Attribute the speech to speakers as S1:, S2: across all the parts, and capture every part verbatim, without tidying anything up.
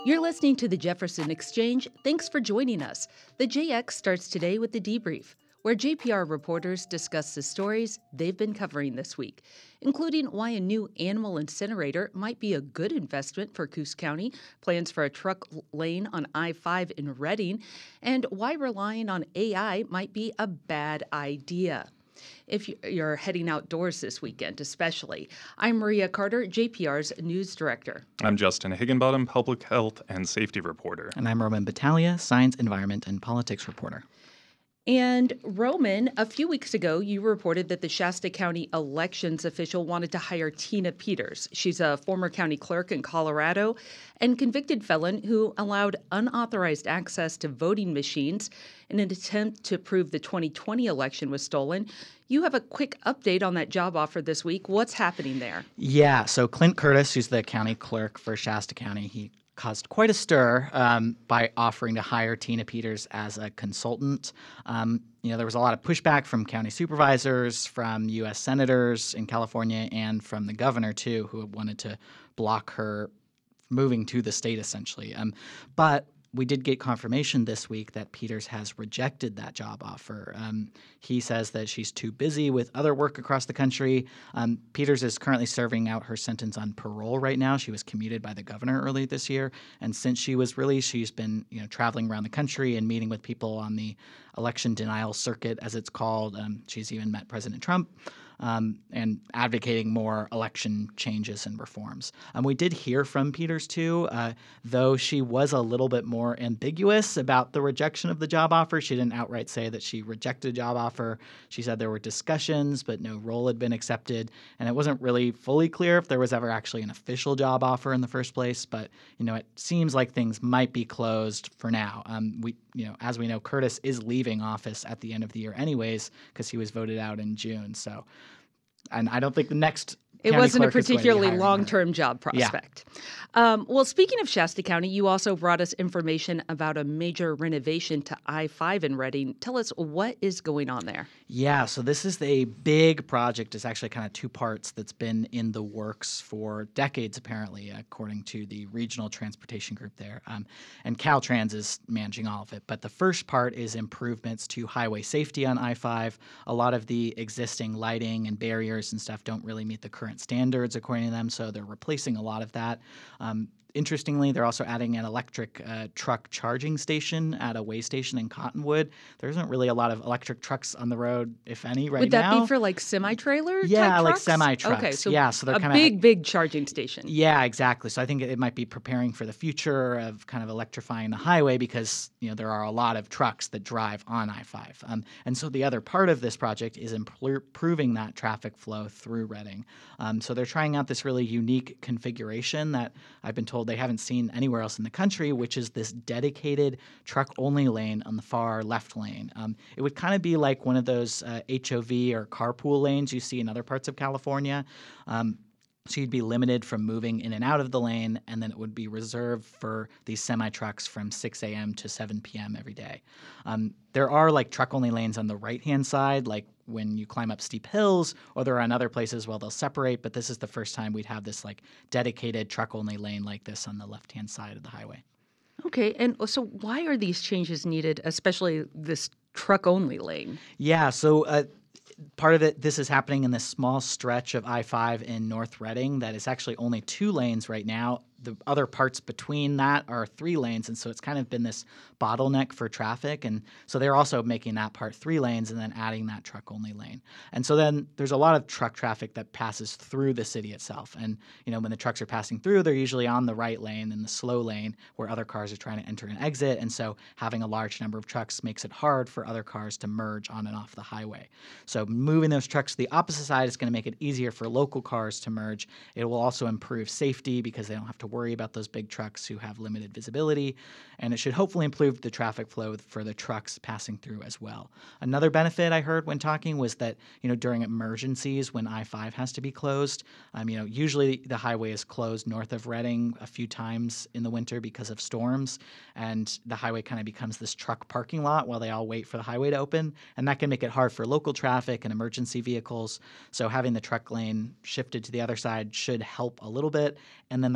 S1: You're listening to the Jefferson Exchange. Thanks for joining us. The J X starts today with the debrief, where J P R reporters discuss the stories they've been covering this week, including why a new animal incinerator might be a good investment for Coos County, plans for a truck lane on I five in Redding, and why relying on A I might be a bad idea if you're heading outdoors this weekend, especially. I'm Maria Carter, J P R's news director.
S2: I'm Justin Higginbottom, public health and safety reporter.
S3: And I'm Roman Battaglia, science, environment, and politics reporter.
S1: And Roman, a few weeks ago, you reported that the Shasta County elections official wanted to hire Tina Peters. She's a former county clerk in Colorado and convicted felon who allowed unauthorized access to voting machines in an attempt to prove the twenty twenty election was stolen. You have a quick update on that job offer this week. What's happening there?
S3: Yeah, so Clint Curtis, who's the county clerk for Shasta County, he caused quite a stir um, by offering to hire Tina Peters as a consultant. Um, you know, there was a lot of pushback from county supervisors, from U S senators in California, and from the governor, too, who wanted to block her moving to the state, essentially. Um, but we did get confirmation this week that Peters has rejected that job offer. Um, he says that she's too busy with other work across the country. Um, Peters is currently serving out her sentence on parole right now. She was commuted by the governor early this year, and since she was released, she's been you know traveling around the country and meeting with people on the election denial circuit, as it's called. Um, she's even met President Trump. Um, and advocating more election changes and reforms. Um, we did hear from Peters, too, uh, though she was a little bit more ambiguous about the rejection of the job offer. She didn't outright say that she rejected a job offer. She said there were discussions, but no role had been accepted, and it wasn't really fully clear if there was ever actually an official job offer in the first place. But, you know, it seems like things might be closed for now. Um, we, you know, as we know, Curtis is leaving office at the end of the year anyways because he was voted out in June. So. And I don't think the next
S1: It wasn't a
S3: clerk is going to be
S1: particularly
S3: hiring
S1: long-term
S3: her.
S1: job prospect. Yeah. Um, well, speaking of Shasta County, you also brought us information about a major renovation to I five in Redding. Tell us what is going on there.
S3: Yeah, so this is a big project. It's actually kind of two parts that's been in the works for decades, apparently, according to the regional transportation group there. Um, and Caltrans is managing all of it. But the first part is improvements to highway safety on I five. A lot of the existing lighting and barriers and stuff don't really meet the current standards, according to them, so they're replacing a lot of that. Um, Interestingly, they're also adding an electric uh, truck charging station at a way station in Cottonwood. There isn't really a lot of electric trucks on the road, if any, right now.
S1: Would that now. be for like semi-trailer
S3: Yeah,
S1: type
S3: like
S1: trucks?
S3: semi-trucks.
S1: Okay, so
S3: yeah, so they're
S1: a
S3: kinda,
S1: big, big charging station.
S3: Yeah, exactly. So I think it might be preparing for the future of kind of electrifying the highway because, you know, there are a lot of trucks that drive on I five. Um, and so the other part of this project is improving that traffic flow through Redding. Um, so they're trying out this really unique configuration that I've been told they haven't seen anywhere else in the country, which is this dedicated truck-only lane on the far left lane. Um, it would kind of be like one of those uh, H O V or carpool lanes you see in other parts of California. Um, So you'd be limited from moving in and out of the lane, and then it would be reserved for these semi-trucks from six a.m. to seven p.m. every day. Um, there are like truck-only lanes on the right-hand side, like when you climb up steep hills, or there are in other places where they'll separate, but this is the first time we'd have this like dedicated truck-only lane like this on the left-hand side of the highway.
S1: Okay, and so why are these changes needed, especially this truck-only lane?
S3: Yeah, so uh, part of it, this is happening in this small stretch of I five in North Redding that is actually only two lanes right now. The other parts between that are three lanes, and so it's kind of been this bottleneck for traffic. And so they're also making that part three lanes and then adding that truck-only lane. And so then there's a lot of truck traffic that passes through the city itself. And, you know, when the trucks are passing through, they're usually on the right lane in the slow lane where other cars are trying to enter and exit. And so having a large number of trucks makes it hard for other cars to merge on and off the highway. So moving those trucks to the opposite side is going to make it easier for local cars to merge. It will also improve safety because they don't have to worry about those big trucks who have limited visibility, and it should hopefully improve the traffic flow for the trucks passing through as well. Another benefit I heard when talking was that, you know, during emergencies when I five has to be closed, um, you know, usually the highway is closed north of Redding a few times in the winter because of storms, and the highway kind of becomes this truck parking lot while they all wait for the highway to open, and that can make it hard for local traffic and emergency vehicles. So having the truck lane shifted to the other side should help a little bit, and then they're also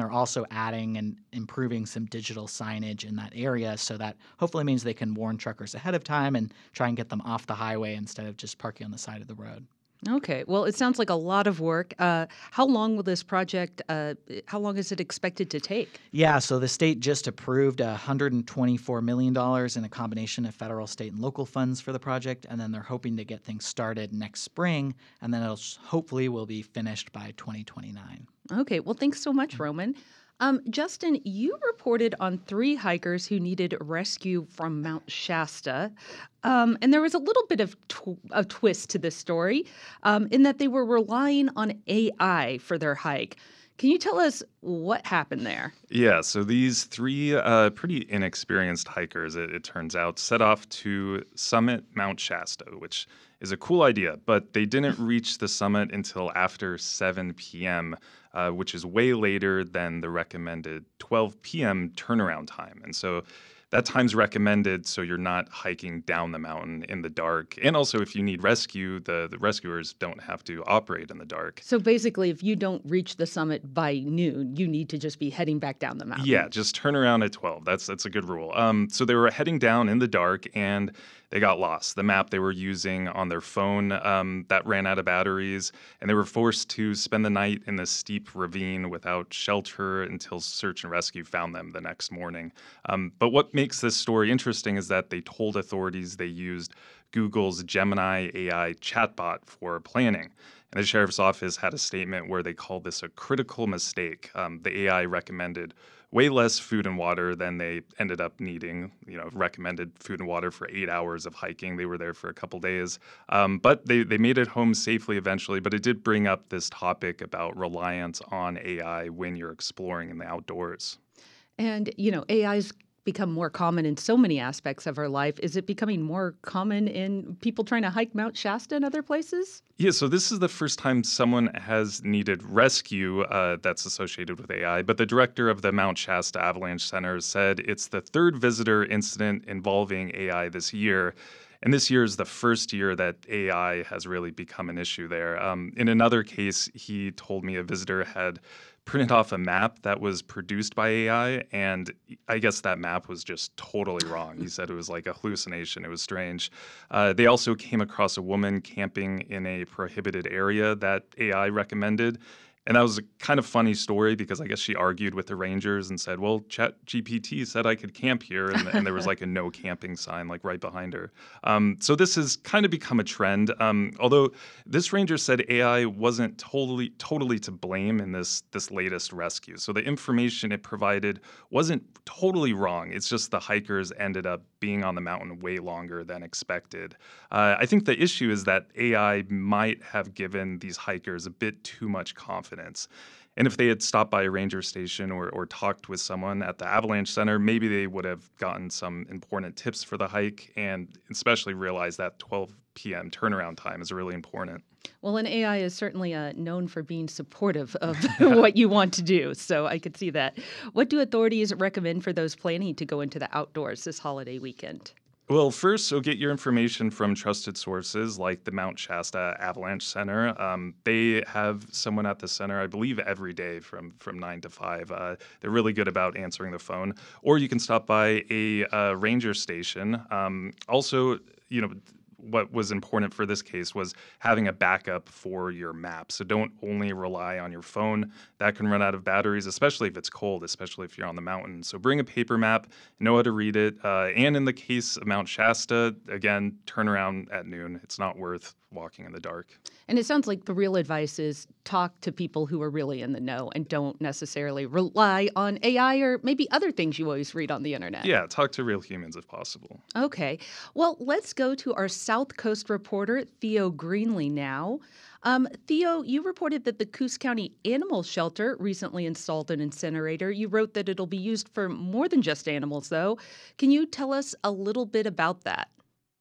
S3: adding and improving some digital signage in that area, so that hopefully means they can warn truckers ahead of time and try and get them off the highway instead of just parking on the side of the road.
S1: Okay. Well, it sounds like a lot of work. Uh, how long will this project, uh, how long is it expected to take?
S3: Yeah, so the state just approved one hundred twenty-four million dollars in a combination of federal, state, and local funds for the project, and then they're hoping to get things started next spring, and then it'll s- hopefully will be finished by twenty twenty-nine.
S1: Okay. Well, thanks so much, Roman. Um, Justin, you reported on three hikers who needed rescue from Mount Shasta. Um, and there was a little bit of tw- a twist to this story um, in that they were relying on A I for their hike. Can you tell us what happened there?
S2: Yeah, so these three uh, pretty inexperienced hikers, it, it turns out, set off to summit Mount Shasta, which is a cool idea, but they didn't reach the summit until after seven p.m., uh, which is way later than the recommended twelve p.m. turnaround time. And so that time's recommended so you're not hiking down the mountain in the dark. And also, if you need rescue, the, the rescuers don't have to operate in the dark.
S1: So basically, if you don't reach the summit by noon, you need to just be heading back down the mountain.
S2: Yeah, just turn around at twelve. That's that's a good rule. Um, so they were heading down in the dark and they got lost. The map they were using on their phone um, that ran out of batteries, and they were forced to spend the night in this steep ravine without shelter until search and rescue found them the next morning. Um, but what makes this story interesting is that they told authorities they used Google's Gemini A I chatbot for planning. And the sheriff's office had a statement where they called this a critical mistake. Um, the A I recommended way less food and water than they ended up needing. You know, recommended food and water for eight hours of hiking. They were there for a couple days. Um, but they, they made it home safely eventually. But it did bring up this topic about reliance on A I when you're exploring in the outdoors.
S1: And, you know, A I's become more common in so many aspects of our life. Is it becoming more common in people trying to hike Mount Shasta and other places?
S2: Yeah, so this is the first time someone has needed rescue uh, that's associated with A I, but the director of the Mount Shasta Avalanche Center said it's the third visitor incident involving A I this year. And this year is the first year that A I has really become an issue there. Um, in another case, he told me a visitor had printed off a map that was produced by A I, and I guess that map was just totally wrong. He said it was like a hallucination. It was strange. Uh, they also came across a woman camping in a prohibited area that A I recommended. And that was a kind of funny story because I guess she argued with the rangers and said, well, ChatGPT said I could camp here. And, and there was like a no camping sign like right behind her. Um, so this has kind of become a trend. Um, although this ranger said A I wasn't totally totally to blame in this, this latest rescue. So the information it provided wasn't totally wrong. It's just the hikers ended up being on the mountain way longer than expected. Uh, I think the issue is that A I might have given these hikers a bit too much confidence. And if they had stopped by a ranger station or, or talked with someone at the Avalanche Center, maybe they would have gotten some important tips for the hike and especially realized that twelve p.m. turnaround time is really important.
S1: Well, and A I is certainly uh, known for being supportive of what you want to do, so I could see that. What do authorities recommend for those planning to go into the outdoors this holiday weekend?
S2: Well, first, so get your information from trusted sources like the Mount Shasta Avalanche Center. Um, they have someone at the center, I believe, every day from, from nine to five. Uh, they're really good about answering the phone. Or you can stop by a uh, ranger station. Um, also, you know, what was important for this case was having a backup for your map. So don't only rely on your phone. That can run out of batteries, especially if it's cold, especially if you're on the mountain. So bring a paper map, know how to read it. Uh, and in the case of Mount Shasta, again, turn around at noon. It's not worth walking in the dark.
S1: And it sounds like the real advice is talk to people who are really in the know and don't necessarily rely on A I or maybe other things you always read on the internet.
S2: Yeah, talk to real humans if possible.
S1: Okay. Well, let's go to our South Coast reporter, Theo Greenlee, now. Um, Theo, you reported that the Coos County Animal Shelter recently installed an incinerator. You wrote that it'll be used for more than just animals, though. Can you tell us a little bit about that?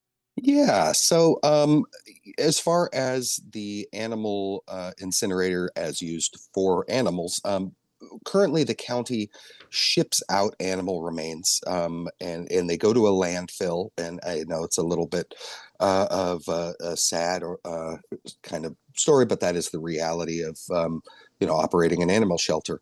S4: Yeah. So, um, as far as the animal uh, incinerator as used for animals, um, currently the county ships out animal remains, um, and and they go to a landfill. And I know it's a little bit uh, of uh, a sad or uh, kind of story, but that is the reality of um, you know operating an animal shelter.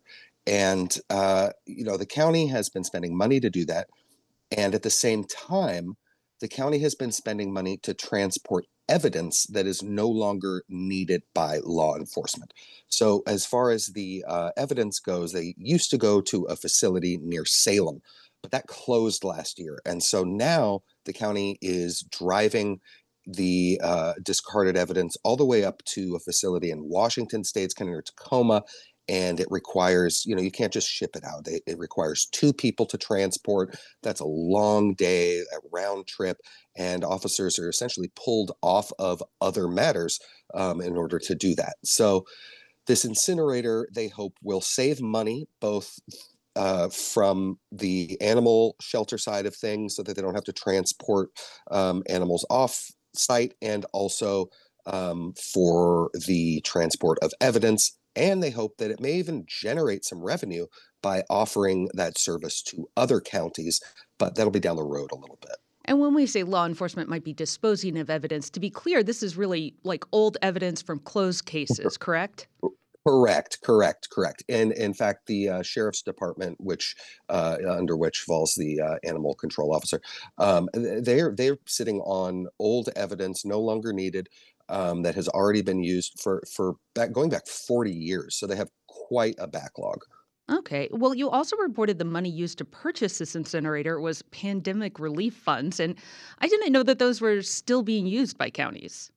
S4: And, uh, you know, the county has been spending money to do that. And at the same time, the county has been spending money to transport evidence that is no longer needed by law enforcement. So, as far as the uh, evidence goes, they used to go to a facility near Salem, but that closed last year. And so now the county is driving the uh, discarded evidence all the way up to a facility in Washington State, it's kind of near Tacoma, and it requires, you know, you can't just ship it out. It, it requires two people to transport. That's a long day, a round trip, and officers are essentially pulled off of other matters um, in order to do that. So this incinerator, they hope, will save money both uh, from the animal shelter side of things so that they don't have to transport um, animals off site, and also um, for the transport of evidence. And they hope that it may even generate some revenue by offering that service to other counties, but that'll be down the road a little bit.
S1: And when we say law enforcement might be disposing of evidence, to be clear, this is really like old evidence from closed cases, correct?
S4: Correct, correct, correct. And in fact, the uh, sheriff's department, which uh, under which falls the uh, animal control officer, um, they're they're sitting on old evidence no longer needed um, that has already been used for for back, going back forty years. So they have quite a backlog.
S1: Okay. Well, you also reported the money used to purchase this incinerator was pandemic relief funds, and I didn't know that those were still being used by counties.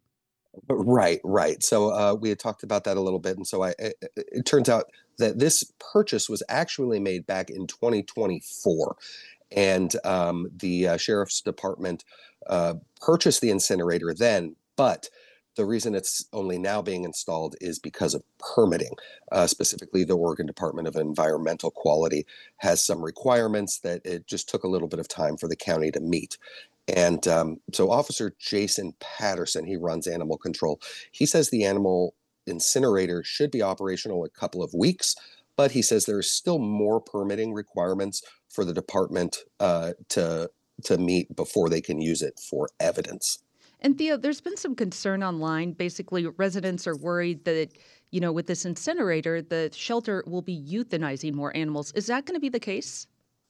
S4: Right, right. So uh, we had talked about that a little bit, and so I it, it turns out that this purchase was actually made back in twenty twenty-four, and um, the uh, sheriff's department uh, purchased the incinerator then, but the reason it's only now being installed is because of permitting. Uh, specifically, the Oregon Department of Environmental Quality has some requirements that it just took a little bit of time for the county to meet. And um, so Officer Jason Patterson, he runs animal control. He says the animal incinerator should be operational in a couple of weeks, but he says there's still more permitting requirements for the department uh, to to meet before they can use it for evidence.
S1: And Theo, there's been some concern online. Basically, residents are worried that, you know, with this incinerator, the shelter will be euthanizing more animals. Is that going to be the case?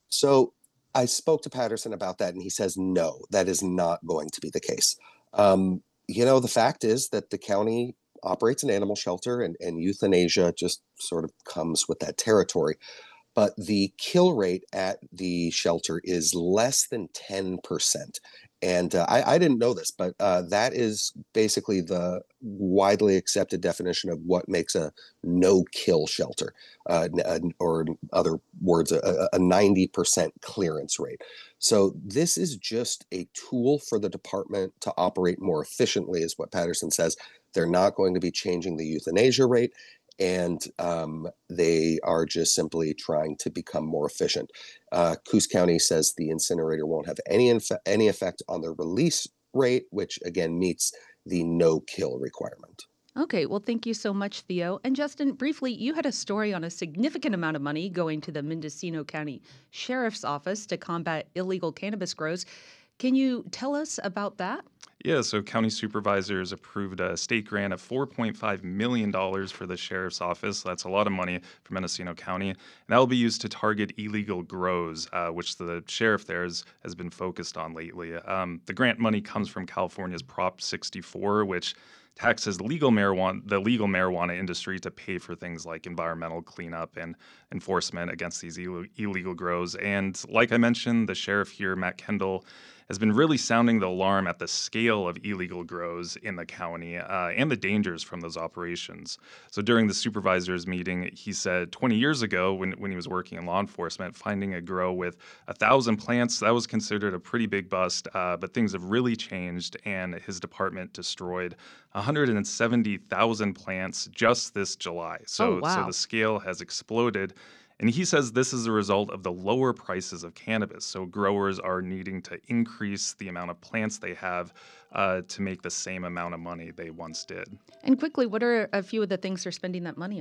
S4: So I spoke to Patterson about that, and he says no, that is not going to be the case. Um, you know, the fact is that the county operates an animal shelter, and, and euthanasia just sort of comes with that territory. But the kill rate at the shelter is less than ten percent. And uh, I, I didn't know this, but uh, that is basically the widely accepted definition of what makes a no-kill shelter, uh, or in other words, a, a ninety percent clearance rate. So this is just a tool for the department to operate more efficiently, is what Patterson says. They're not going to be changing the euthanasia rate, and um, they are just simply trying to become more efficient. Uh, Coos County says the incinerator won't have any inf- any effect on the release rate, which again meets the no-kill requirement.
S1: Okay, well, thank you so much, Theo. And Justin, briefly, you had a story on a significant amount of money going to the Mendocino County Sheriff's Office to combat illegal cannabis grows. Can you tell us about that?
S2: Yeah, so county supervisors approved a state grant of four point five million dollars for the sheriff's office. That's a lot of money for Mendocino County. And that will be used to target illegal grows, uh, which the sheriff there has, has been focused on lately. Um, the grant money comes from California's Prop sixty-four, which taxes legal marijuana, the legal marijuana industry to pay for things like environmental cleanup and enforcement against these Ill- illegal grows. And like I mentioned, the sheriff here, Matt Kendall, has been really sounding the alarm at the scale of illegal grows in the county uh, and the dangers from those operations. So during the supervisors meeting, he said twenty years ago, when, when he was working in law enforcement, finding a grow with a thousand plants, that was considered a pretty big bust, uh, but things have really changed, and his department destroyed one hundred seventy thousand plants just this July. So,
S1: Oh, wow.
S2: so the scale has exploded. And he says this is a result of the lower prices of cannabis. So growers are needing to increase the amount of plants they have uh, to make the same amount of money they once did.
S1: And quickly, what are a few of the things they're spending that money on?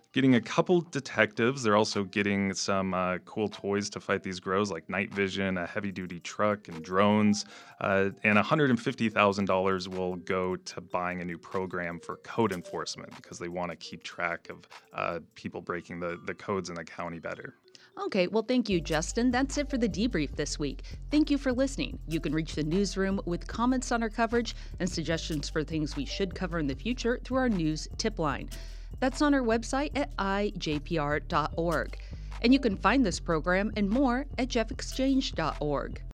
S2: getting a couple detectives. They're also getting some uh, cool toys to fight these grows, like night vision, a heavy-duty truck, and drones. Uh, and one hundred fifty thousand dollars will go to buying a new program for code enforcement because they want to keep track of uh, people breaking the, the codes in the county better.
S1: Okay, well, thank you, Justin. That's it for the debrief this week. Thank you for listening. You can reach the newsroom with comments on our coverage and suggestions for things we should cover in the future through our news tip line. That's on our website at i j p r dot org. And you can find this program and more at jeff exchange dot org.